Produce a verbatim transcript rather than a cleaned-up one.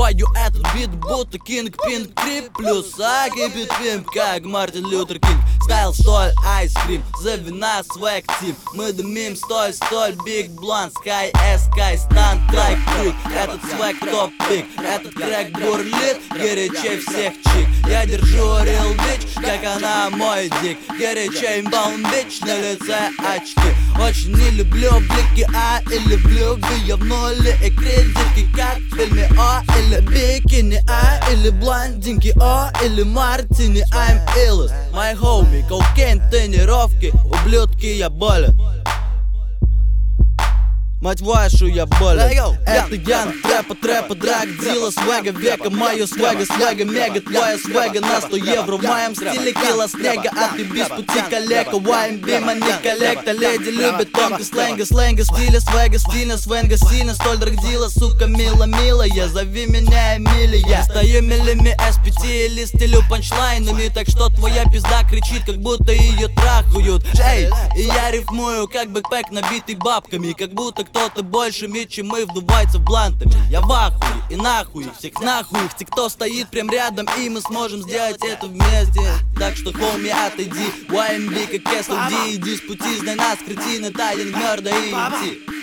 Взрываю этот бит, будто Кинг-Пинг Крип. Плюс а кипит пимп, как Мартин Лютер Кинг. Стайл, столь, айскрим, за вина свэг тим. Мы дымим, столь, столь, биг блант, скай, эс, скай, стан, трайк, крик. Этот свэг топ-пик, этот крэк бурлит, горячей всех чик. Я держу real bitch, как она мой дик. Горячей имбаун бич, на лице очки. Очень не люблю блики А или люблю я в нуле и кредитки, как в фильме О. Или бикини А, или блондинки О, или мартини, I'm illest. My homie, коукейн, тренировки, ублюдки, я болен. Мать вашу, я болен. Это Ян, трэпа, трэпа, драг, дила, свега, века, мою свега, свега, мега, твоя свега на сто евро. В моем стиле кило снега, а ты без пути калека. уай эм би, мани коллекта, леди любит тонко сленга, сленга, стиля, свега, стильно, свенга, сильно, столь драгдила, сука, мила, милая, зови меня Эмилия. Стою милими эс пи ти или стилю панчлайнами, так что твоя пизда кричит, как будто ее трахают. Эй, и я рифмую, как бэкпэк, набитый бабками, как будто кто-то больше ми, чем мы, вдувается блантами. Я в ахуе и нахуй, всех нахуй, те, кто стоит прям рядом, и мы сможем сделать это вместе. Так что, хоми, отойди, уай эм би, как эс эл ди, иди с пути, знай нас, кретины, тайен, мёрда и идти.